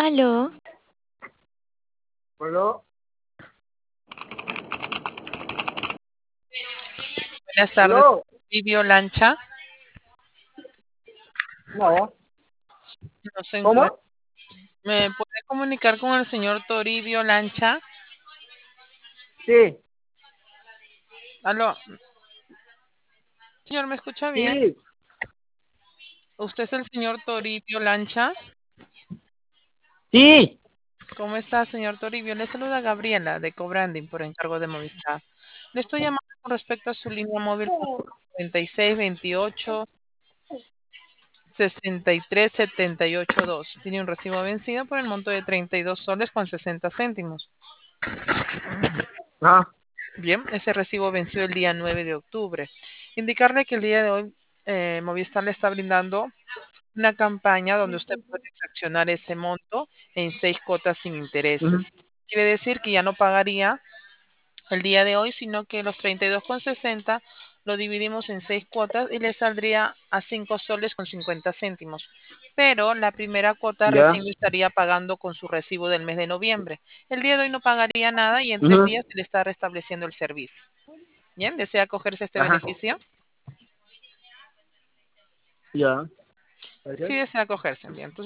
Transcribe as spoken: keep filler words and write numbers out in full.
Aló, Bueno, Buenas tardes, aló, Livio Lancha. no, No se encuentra. ¿cómo? ¿Me puede comunicar con el señor Toribio Lancha? Sí, Aló, señor, ¿me escucha bien? sí, ¿Usted es el señor Toribio Lancha? sí, ¿Cómo está, señor Toribio? Le saluda Gabriela de Cobranding por encargo de Movistar. Le estoy llamando con respecto a su línea móvil noventa y seis veintiocho sesenta y tres setenta y ocho dos. Tiene un recibo vencido por el monto de treinta y dos soles con sesenta céntimos. ah, Bien, ese recibo venció el día nueve de octubre. Indicarle que el día de hoy eh, Movistar le está brindando una campaña donde usted puede fraccionar ese monto en seis cuotas sin ujú, intereses. Quiere decir que ya no pagaría el día de hoy, sino que los treinta y dos con sesenta lo dividimos en seis cuotas y le saldría a cinco soles con cincuenta céntimos. Pero la primera cuota ya, recién lo estaría pagando con su recibo del mes de noviembre. El día de hoy no pagaría nada y en tres ujú, días se le está restableciendo el servicio. Bien, ¿desea cogerse este ajá, beneficio? ya. Sí, desea cogerse. Bien, entonces